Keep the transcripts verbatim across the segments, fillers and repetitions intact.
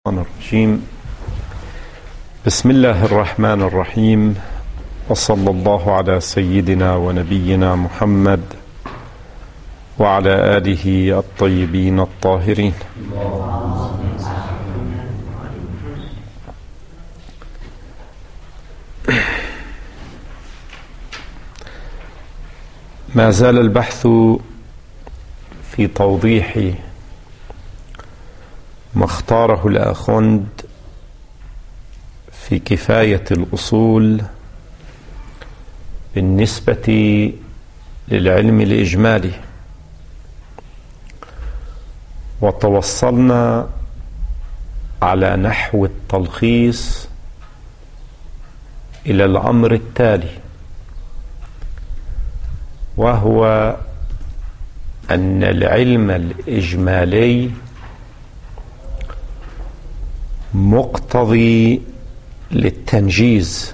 الرجيم. بسم الله الرحمن الرحيم، وصلى الله على سيدنا ونبينا محمد وعلى آله الطيبين الطاهرين. ما زال البحث في توضيح ما اختاره الآخوند في كفاية الأصول بالنسبة للعلم الإجمالي، وتوصلنا على نحو التلخيص إلى الأمر التالي، وهو أن العلم الإجمالي مقتضي للتنجيز،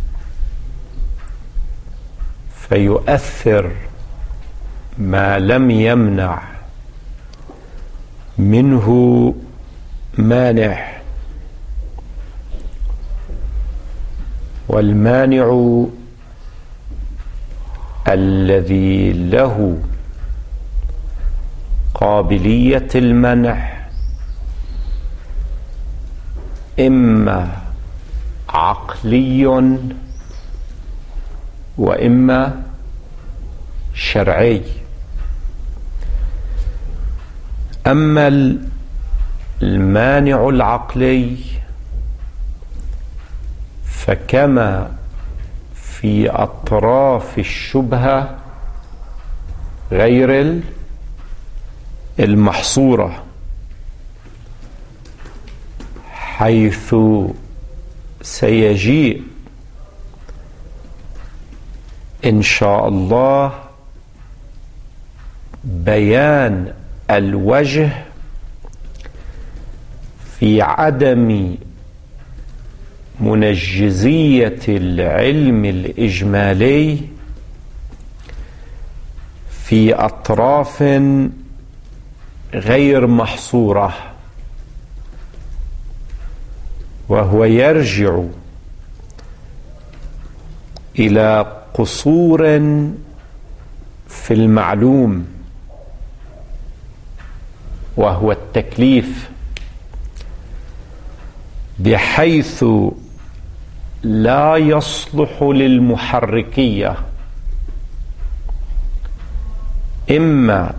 فيؤثر ما لم يمنع منه مانع، والمانع الذي له قابلية المنع إما عقلي وإما شرعي. أما المانع العقلي فكما في أطراف الشبهة غير المحصورة، حيث سيجيء إن شاء الله بيان الوجه في عدم منجزية العلم الإجمالي في أطراف غير محصورة، وهو يرجع إلى قصور في المعلوم، وهو التكليف، بحيث لا يصلح للمحركية إما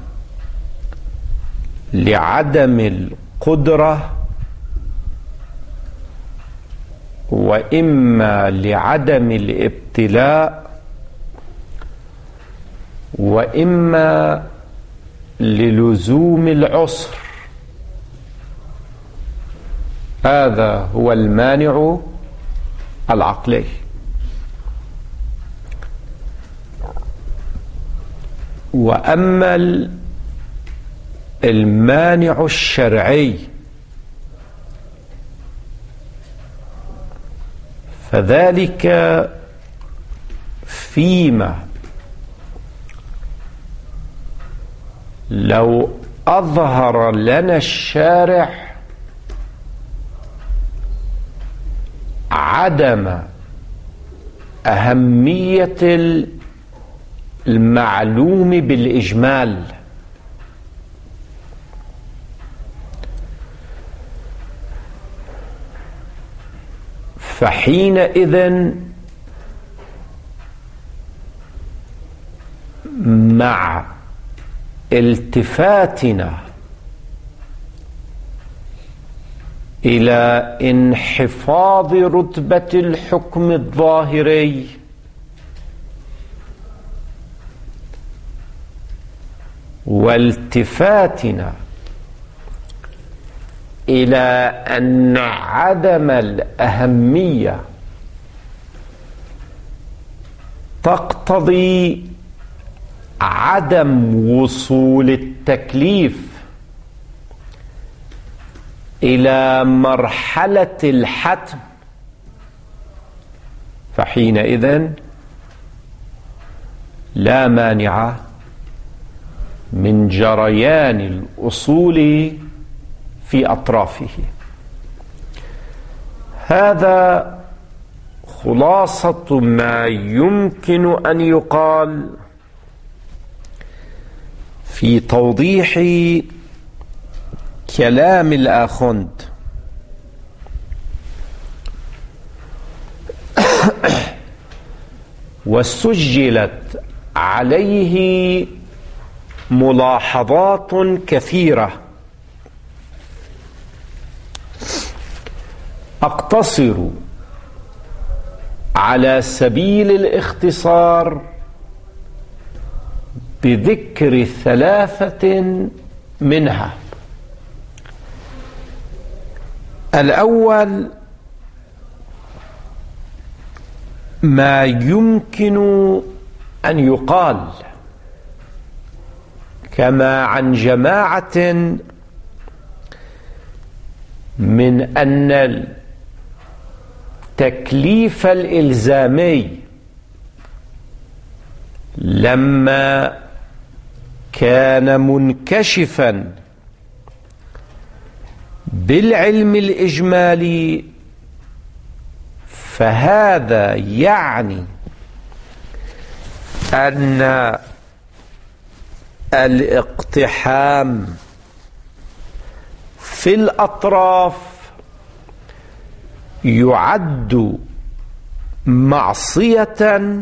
لعدم القدرة وإما لعدم الابتلاء وإما للزوم العسر. هذا هو المانع العقلي. وأما المانع الشرعي فذلك فيما لو أظهر لنا الشارع عدم أهمية المعلوم بالإجمال، فحينئذ مع التفاتنا إلى انحفاظ رتبة الحكم الظاهري والتفاتنا إلى أن عدم الأهمية تقتضي عدم وصول التكليف إلى مرحلة الحتم، فحينئذ لا مانع من جريان الأصول في أطرافه. هذا خلاصة ما يمكن أن يقال في توضيح كلام الآخوند. وسجلت عليه ملاحظات كثيرة، أقتصر على سبيل الاختصار بذكر ثلاثة منها. الأول ما يمكن أن يقال كما عن جماعة من أن التكليف الإلزامي لما كان منكشفا بالعلم الإجمالي فهذا يعني أن الاقتحام في الأطراف يعد معصية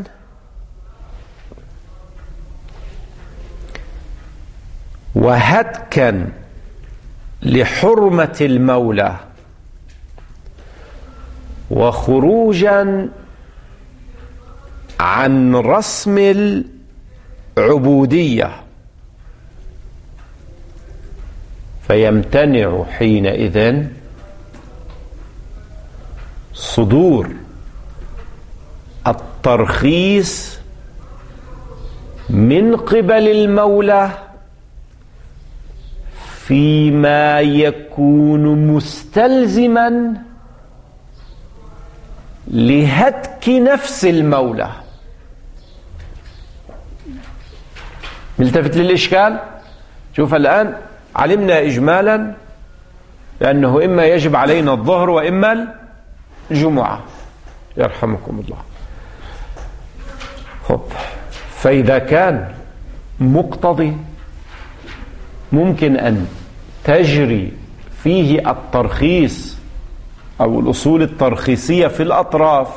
وهتكا لحرمة المولى وخروجا عن رسم العبودية، فيمتنع حينئذ صدور الترخيص من قبل المولى فيما يكون مستلزما لهتك نفس المولى. نلتفت للإشكال. شوف الآن علمنا إجمالا لأنه إما يجب علينا الظهر وإما الجمعة يرحمكم الله. خب فإذا كان مقتضي ممكن أن تجري فيه الترخيص أو الأصول الترخيصية في الأطراف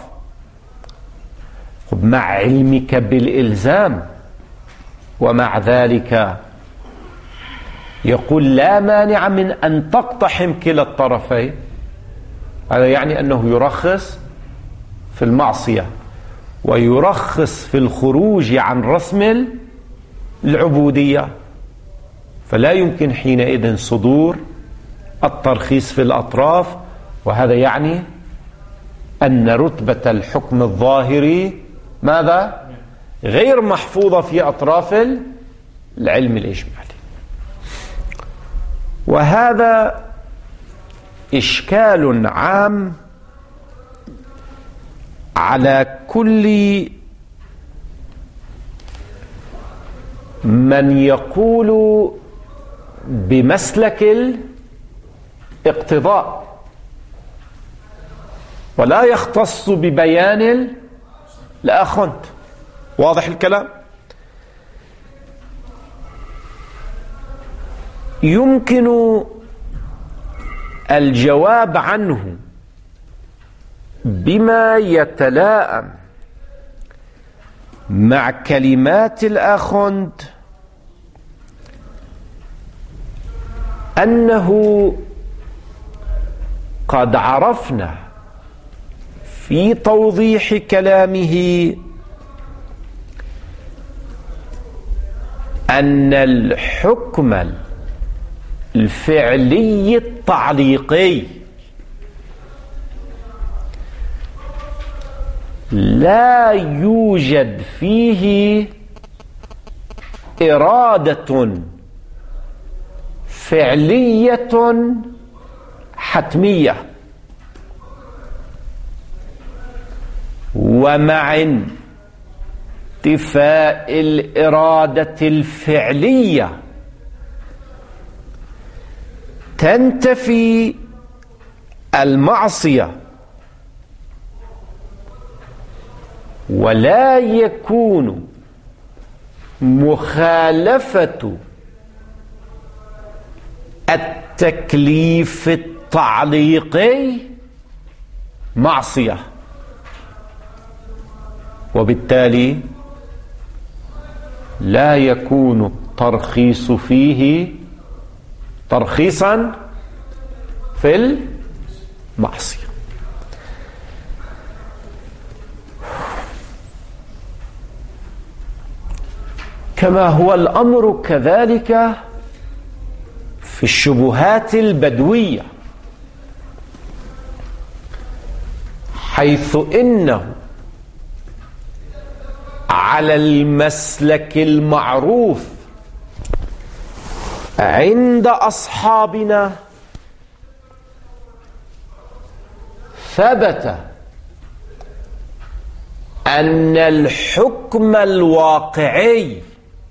مع علمك بالإلزام، ومع ذلك يقول لا مانع من أن تقتحم كلا الطرفين. هذا يعني أنه يرخص في المعصية ويرخص في الخروج عن رسم العبودية، فلا يمكن حينئذ صدور الترخيص في الأطراف. وهذا يعني أن رتبة الحكم الظاهري ماذا؟ غير محفوظة في أطراف العلم الإجمالي. وهذا إشكال عام على كل من يقول بمسلك الاقتضاء ولا يختص ببيان الآخوند. واضح الكلام؟ يمكن الجواب عنه بما يتلائم مع كلمات الآخوند أنه قد عرفنا في توضيح كلامه أن الحكم الفعلي التعليقي لا يوجد فيه إرادة فعلية حتمية، ومع انتفاء الإرادة الفعلية تنتفي المعصية ولا يكون مخالفة التكليف التعليقي معصية، وبالتالي لا يكون الترخيص فيه ترخيصا في المعصية. كما هو الأمر كذلك في الشبهات البدوية، حيث إنه على المسلك المعروف عند أصحابنا ثبت أن الحكم الواقعي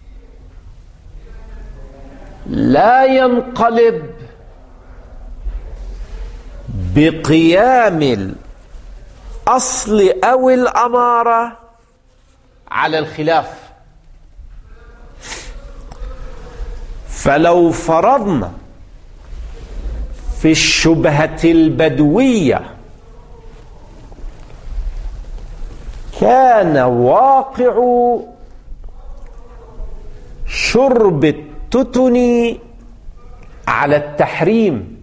لا ينقلب بقيام الأصل أو الأمارة على الخلاف. فلو فرضنا في الشبهة البدوية كان واقع شرب التتن على التحريم،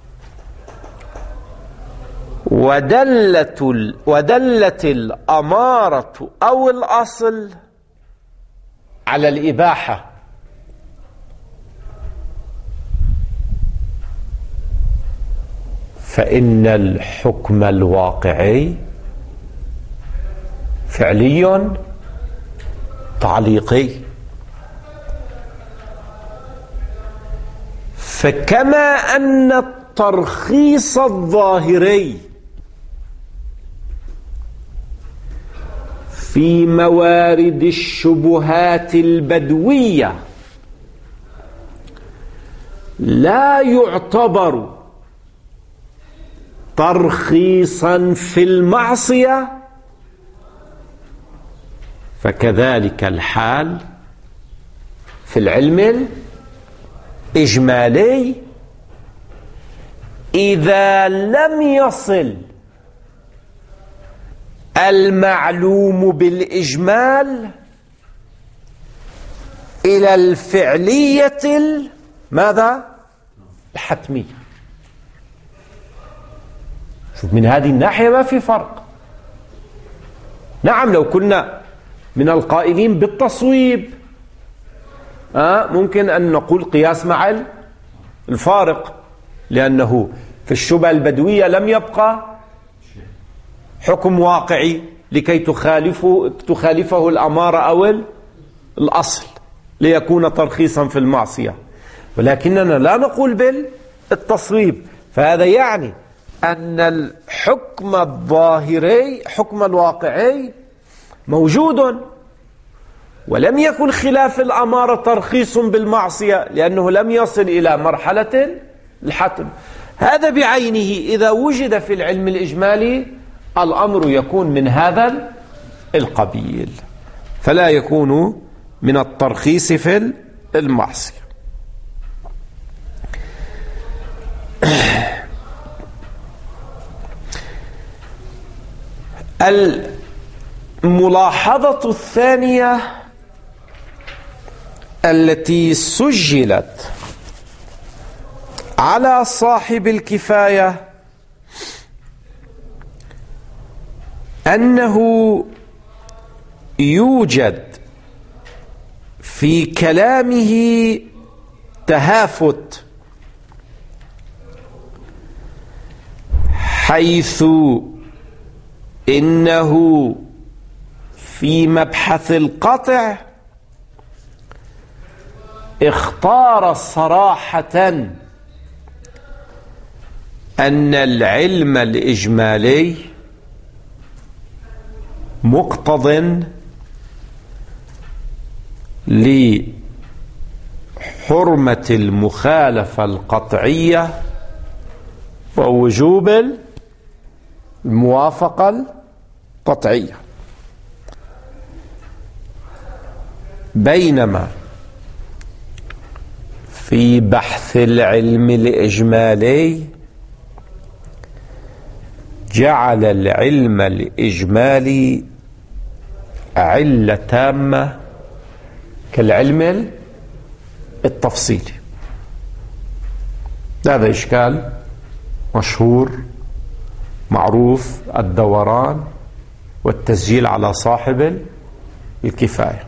ودلت ودلت الأمارة أو الأصل على الإباحة، فإن الحكم الواقعي فعلي تعليقي. فكما أن الترخيص الظاهري في موارد الشبهات البدوية لا يعتبر ترخيصا في المعصية، فكذلك الحال في العلم الإجمالي إذا لم يصل المعلوم بالإجمال إلى الفعلية ماذا؟ الحتمية. شوف، من هذه الناحية ما في فرق. نعم، لو كنا من القائلين بالتصويب آه ممكن أن نقول قياس مع الفارق، لأنه في الشبهة البدوية لم يبقى حكم واقعي لكي تخالفه, تخالفه الأمارة أو الأصل ليكون ترخيصا في المعصية، ولكننا لا نقول بالتصويب. فهذا يعني أن الحكم الظاهري حكم الواقعي موجود، ولم يكن خلاف الأمارة ترخيص بالمعصية لأنه لم يصل إلى مرحلة الحتم. هذا بعينه إذا وجد في العلم الإجمالي الأمر يكون من هذا القبيل، فلا يكون من الترخيص في المعصية. الملاحظة الثانية التي سجلت على صاحب الكفاية أنه يوجد في كلامه تهافت، حيث إنه في مبحث القطع اختار صراحة أن العلم الإجمالي مقتضٍ لحرمة المخالفة القطعية ووجوب الموافقة القطعية. بينما في بحث العلم الإجمالي جعل العلم الإجمالي علة تامة كالعلم التفصيلي. هذا إشكال مشهور معروف، الدوران والتسجيل على صاحب الكفاية.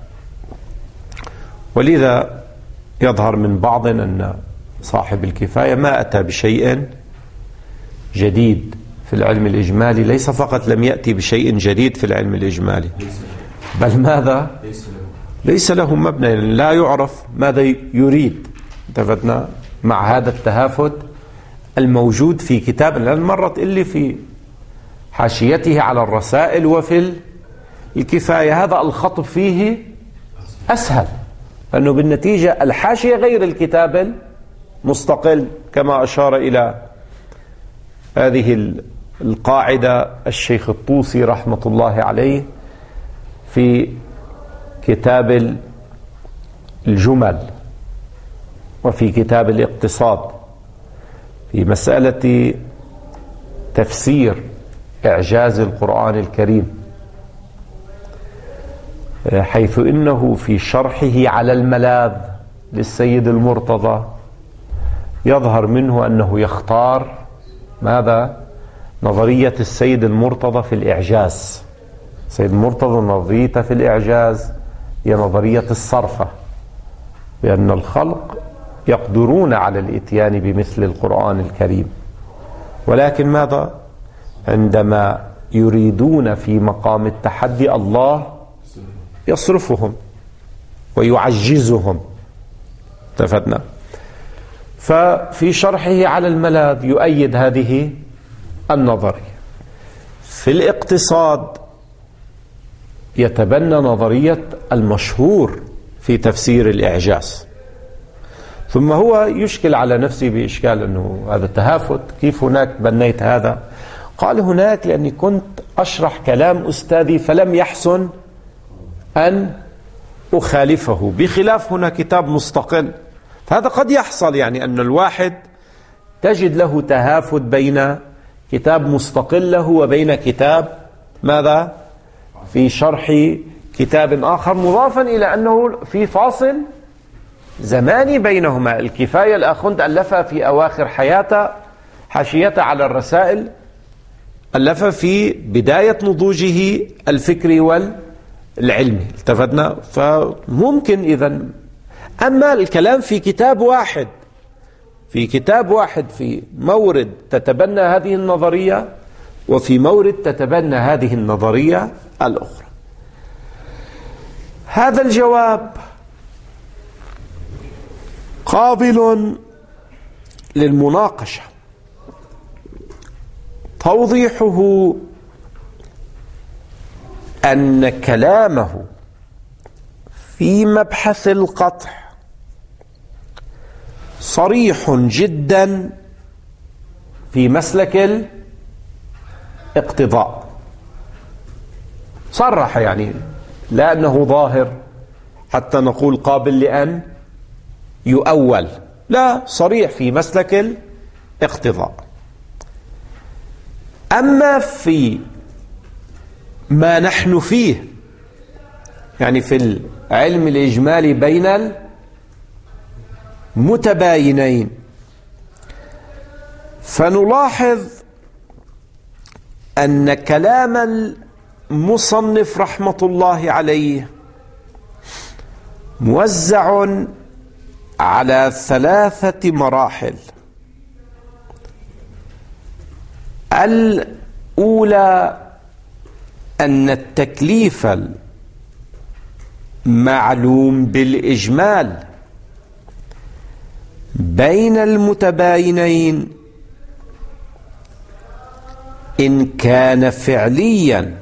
ولذا يظهر من بعض أن صاحب الكفاية ما أتى بشيء جديد في العلم الإجمالي. ليس فقط لم يأتي بشيء جديد في العلم الإجمالي، بل ماذا؟ ليس له مبنى، لا يعرف ماذا يريد. انتبهنا مع هذا التهافت الموجود في كتاب، لأن مرت اللي في حاشيته على الرسائل وفي الكفاية هذا الخطب فيه أسهل، لأنه بالنتيجة الحاشية غير الكتاب المستقل، كما أشار إلى هذه القاعدة الشيخ الطوسي رحمة الله عليه في كتاب الجمل وفي كتاب الاقتصاد في مسألة تفسير إعجاز القرآن الكريم، حيث إنه في شرحه على الملاذ للسيد المرتضى يظهر منه أنه يختار ماذا؟ نظرية السيد المرتضى في الإعجاز. السيد المرتضى نظريته في الإعجاز هي نظرية الصرفة، بأن الخلق يقدرون على الإتيان بمثل القرآن الكريم، ولكن ماذا؟ عندما يريدون في مقام التحدي الله يصرفهم ويعجزهم. اتفقنا؟ ففي شرحه على الملاذ يؤيد هذه النظرية. في الاقتصاد يتبنى نظرية المشهور في تفسير الإعجاز، ثم هو يشكل على نفسه بإشكال أنه هذا التهافت، كيف هناك بنيت هذا؟ قال هناك لأني كنت أشرح كلام أستاذي فلم يحسن أن أخالفه، بخلاف هنا كتاب مستقل. فهذا قد يحصل، يعني أن الواحد تجد له تهافت بين كتاب مستقل له وبين كتاب ماذا؟ في شرح كتاب آخر، مضافا إلى أنه في فاصل زماني بينهما. الكفاية الآخوند ألفها في أواخر حياته، حاشيته على الرسائل ألفها في بداية نضوجه الفكري والعلمي. التفتنا؟ فممكن إذن. أما الكلام في كتاب واحد، في كتاب واحد في مورد تتبنى هذه النظرية وفي مورد تتبنى هذه النظرية الأخرى. هذا الجواب قابل للمناقشة. توضيحه أن كلامه في مبحث القطع صريح جدا في مسلك الاقتضاء. صرح، يعني لا أنه ظاهر حتى نقول قابل لأن يؤول، لا، صريح في مسلك الاقتضاء. أما في ما نحن فيه، يعني في العلم الإجمالي بين المتباينين، فنلاحظ أن كلام المصنف رحمة الله عليه موزع على ثلاثة مراحل. الأولى أن التكليف المعلوم بالإجمال بين المتباينين إن كان فعليا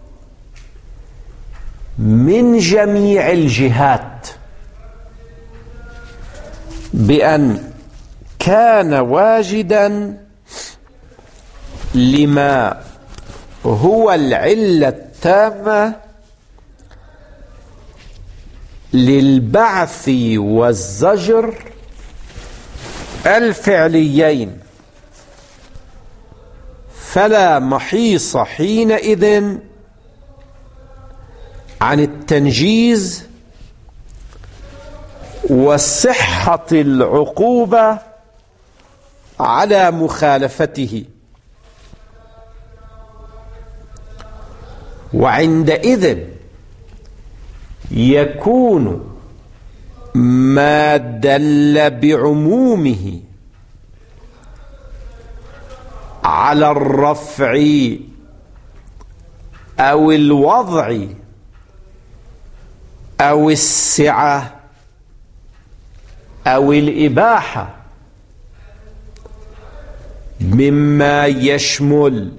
من جميع الجهات، بأن كان واجدا لما هو العلة التامة للبعث والزجر الفعليين، فلا محيص حينئذ عن التنجيز وصحة العقوبة على مخالفته، وعندئذ يكون ما دل بعمومه على الرفع أو الوضع أو السعة أو الإباحة مما يشمل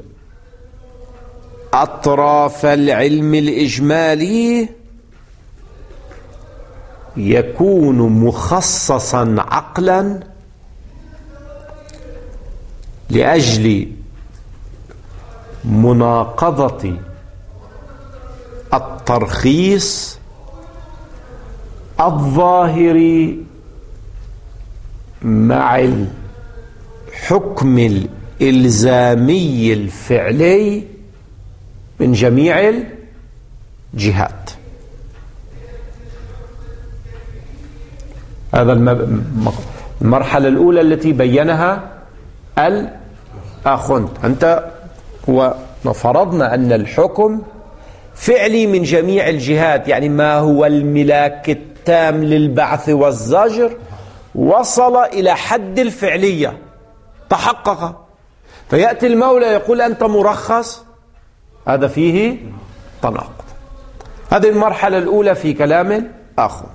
أطراف العلم الإجمالي يكون مخصصا عقلا لأجل مناقضة الترخيص الظاهر مع الحكم الإلزامي الفعلي من جميع الجهات. هذا المرحلة الأولى التي بينها الآخوند. أنت وفرضنا أن الحكم فعلي من جميع الجهات، يعني ما هو الملاك التام للبعث والزجر وصل إلى حد الفعلية تحقق، فيأتي المولى يقول أنت مرخص، هذا فيه تناقض. هذه المرحلة الأولى في كلام الآخوند.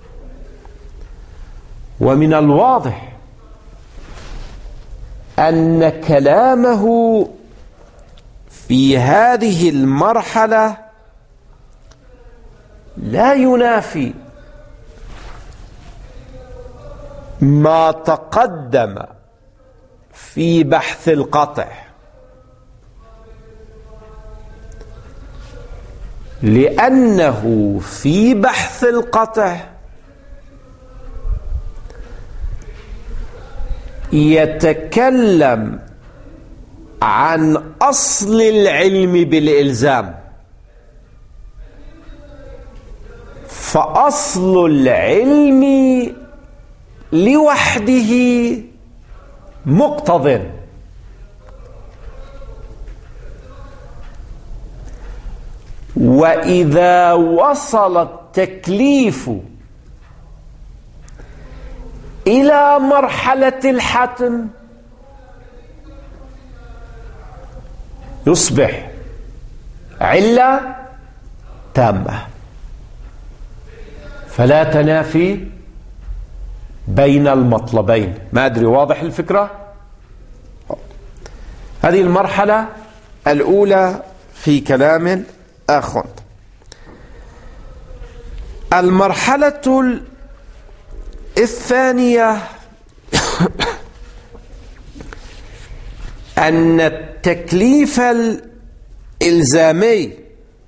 ومن الواضح أن كلامه في هذه المرحلة لا ينافي ما تقدم في بحث القطع، لأنه في بحث القطع يتكلم عن أصل العلم بالإلزام، فأصل العلم لوحده مقتضٍ، وإذا وصل التكليف إلى مرحلة الحتم يصبح علة تامة، فلا تنافي بين المطلبين. ما أدري واضح الفكرة؟ هذه المرحلة الأولى في كلام الآخوند. المرحلة الثانية أن التكليف الإلزامي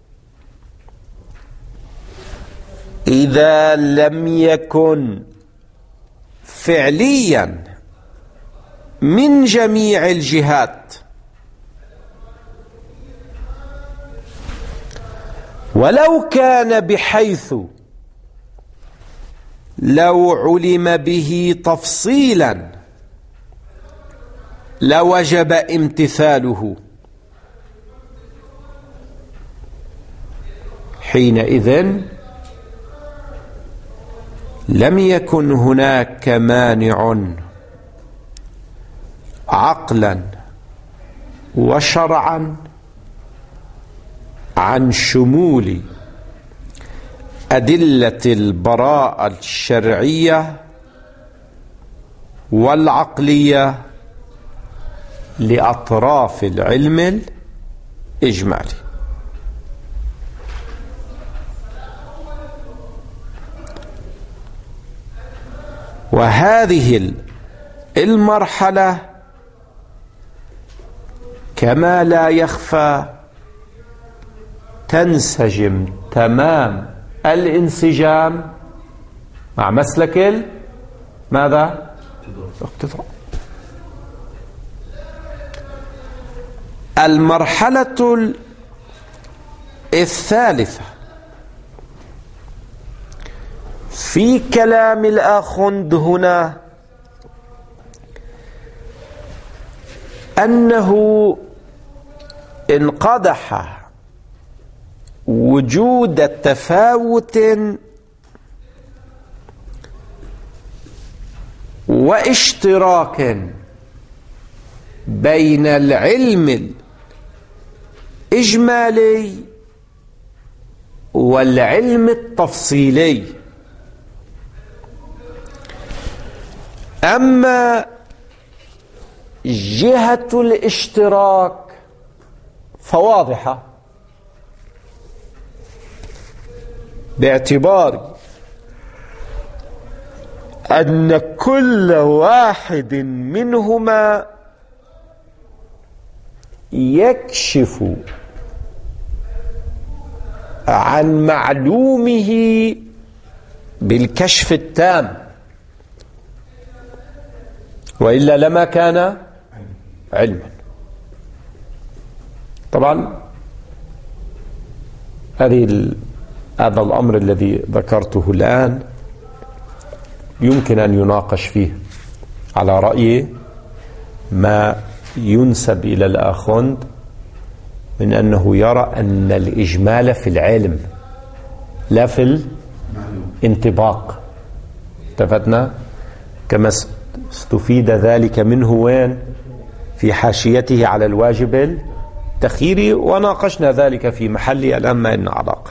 إذا لم يكن فعليا من جميع الجهات ولو كان بحيث لو علم به تفصيلا لوجب امتثاله، حينئذ لم يكن هناك مانع عقلا وشرعا عن شمول أدلة البراءة الشرعية والعقلية لأطراف العلم الإجمالي. وهذه المرحلة كما لا يخفى تنسجم تمام الانسجام مع مسلك ال ماذا؟ اقتضاء. المرحلة الثالثة في كلام الآخوند هنا أنه انقدح وجود تفاوت واشتراك بين العلم الإجمالي والعلم التفصيلي. أما جهة الاشتراك فواضحة، باعتبار أن كل واحد منهما يكشف عن معلومه بالكشف التام، وإلا لما كان علما. طبعا هذه هذا الأمر الذي ذكرته الآن يمكن أن يناقش فيه على رأي ما ينسب إلى الآخوند من أنه يرى أن الإجمال في العلم لا في الانطباق. اتفقنا؟ كما استفيد ذلك منه وين؟ في حاشيته على الواجب التخييري، وناقشنا ذلك في محل الآن ما إن علاقة.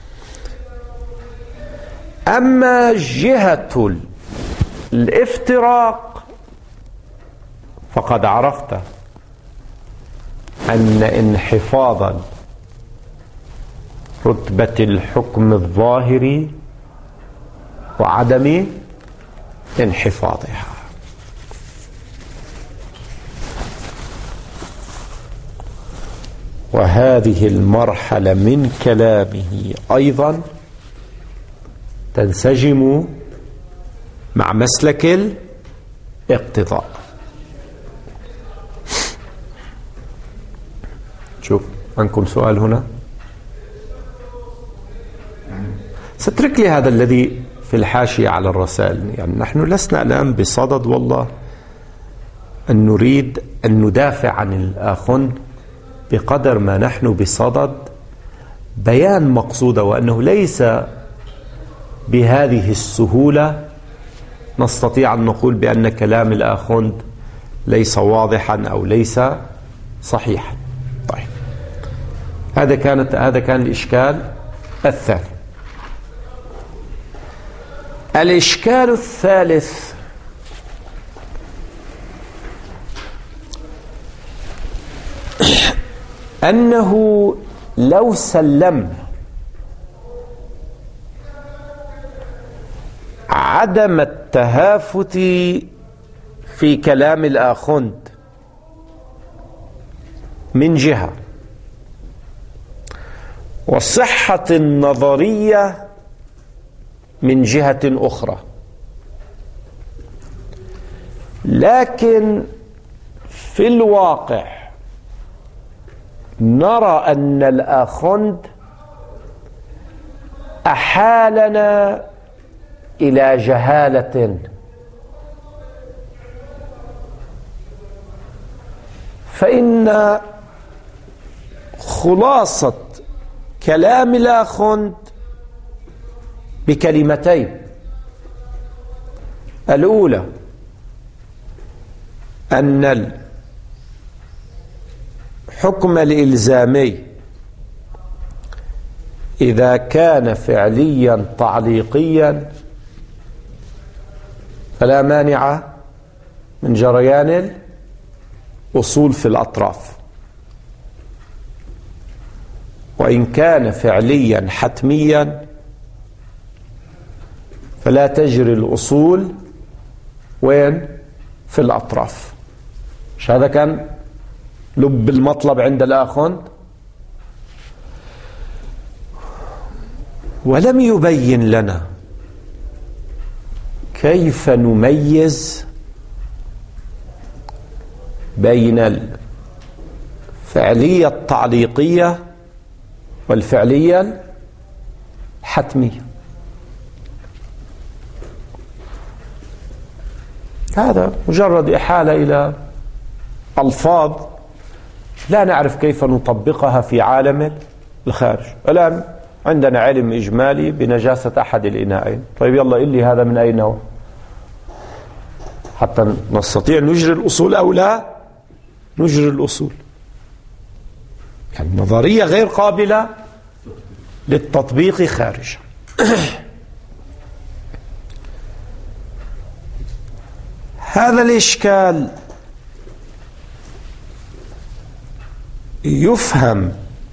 أما جهة الافتراق فقد عرفت أن انحفاظ رتبة الحكم الظاهري وعدم انحفاظها. وهذه المرحلة من كلامه أيضا تنسجم مع مسلك الاقتضاء. شوف، عندكم سؤال هنا؟ سترك لي هذا الذي في الحاشية على الرسائل. يعني نحن لسنا الآن بصدد والله أن نريد أن ندافع عن الآخوند بقدر ما نحن بصدد بيان مقصوده، وأنه ليس بهذه السهولة نستطيع أن نقول بأن كلام الآخوند ليس واضحا أو ليس صحيحا. طيب، هذا كانت هذا كان الإشكال الثاني. الإشكال الثالث أنه لو سلمنا عدم التهافت في كلام الآخوند من جهة، وصحة النظرية من جهة أخرى، لكن في الواقع نرى أن الآخوند أحالنا إلى جهالة، فإن خلاصة كلام الآخوند بكلمتين: الأولى أن الحكم الإلزامي إذا كان فعليا تعليقيا فلا مانع من جريان الأصول في الأطراف، وإن كان فعليا حتميا فلا تجري الأصول وين؟ في الأطراف. مش هذا كان لب المطلب عند الآخوند؟ ولم يبين لنا كيف نميز بين الفعلية التعليقية والفعلية الحتمية؟ هذا مجرد إحالة إلى ألفاظ لا نعرف كيف نطبقها في عالم الخارج. الآن عندنا علم إجمالي بنجاسة أحد الإناءين، طيب يلا قل لي هذا من أي نوع حتى نستطيع نجري الأصول أو لا نجري الأصول. يعني نظرية غير قابلة للتطبيق خارجا. هذا الإشكال يفهم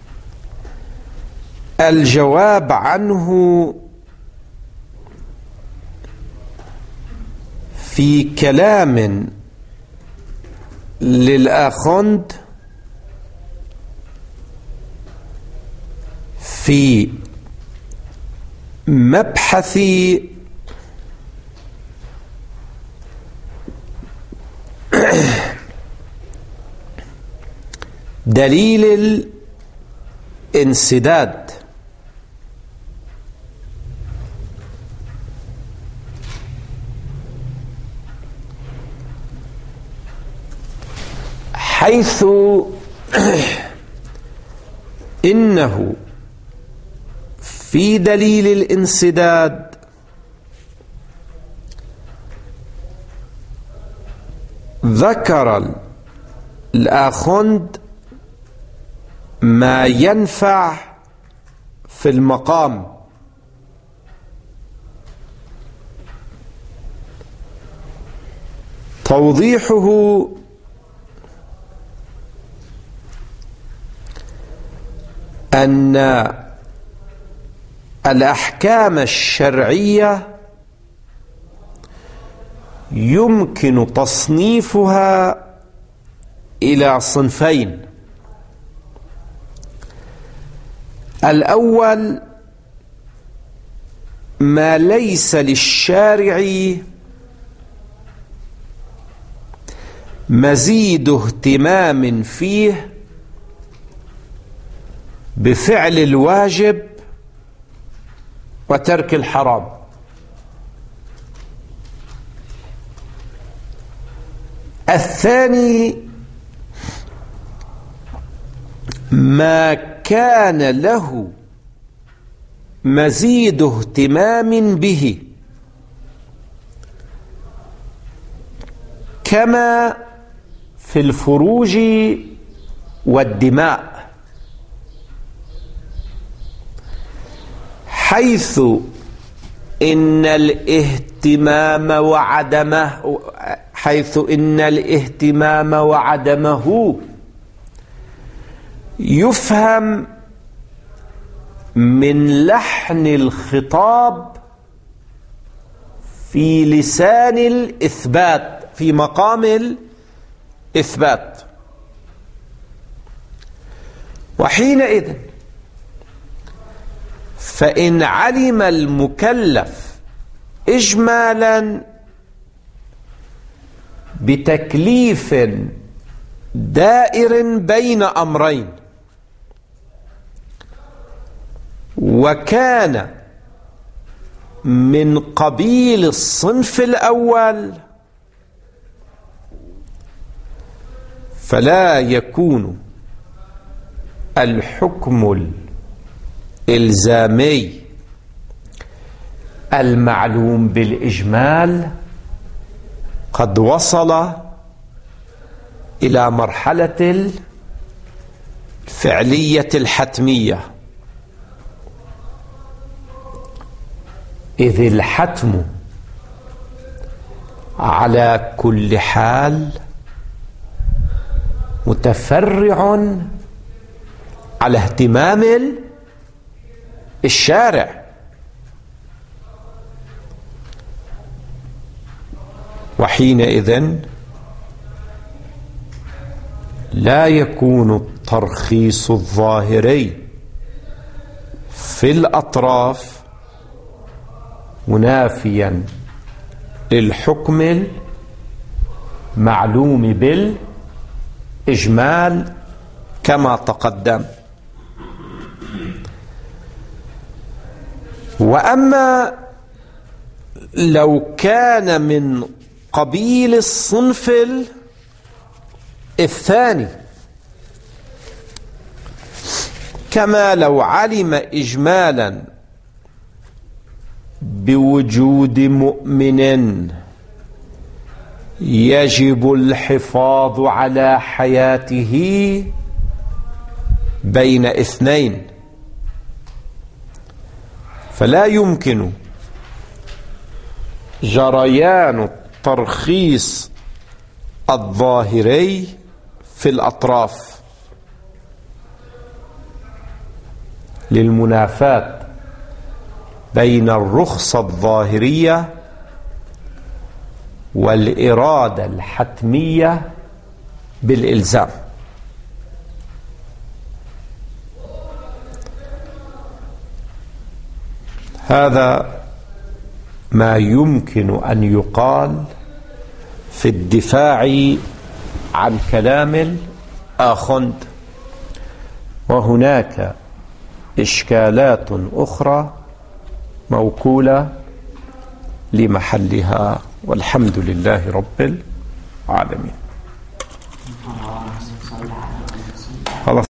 الجواب عنه في كلام للآخوند في مبحث دليل الانسداد، حيث إنه في دليل الانسداد ذكر الآخوند ما ينفع في المقام، توضيحه أن الأحكام الشرعية يمكن تصنيفها إلى صنفين: الأول ما ليس للشارع مزيد اهتمام فيه بفعل الواجب وترك الحرام، الثاني ما كان له مزيد اهتمام به كما في الفروج والدماء، حيث إن الاهتمام وعدمه حيث إن الاهتمام وعدمه يفهم من لحن الخطاب في لسان الإثبات، في مقام الإثبات. وحينئذ فإن علم المكلف إجمالا بتكليف دائر بين أمرين، وكان من قبيل الصنف الأول، فلا يكون الحكم الإلزامي المعلوم بالإجمال قد وصل إلى مرحلة الفعلية الحتمية، إذ الحتم على كل حال متفرع على اهتمام الشارع، وحينئذ لا يكون الترخيص الظاهري في الأطراف منافيا للحكم المعلوم بالإجمال كما تقدم. وأما لو كان من قبيل الصنف الثاني، كما لو علم إجمالا بوجود مؤمن يجب الحفاظ على حياته بين اثنين، فلا يمكن جريان الترخيص الظاهري في الأطراف للمنافاة بين الرخصة الظاهرية والإرادة الحتمية بالإلزام. هذا ما يمكن أن يقال في الدفاع عن كلام الآخوند. وهناك إشكالات أخرى موكولة لمحلها، والحمد لله رب العالمين.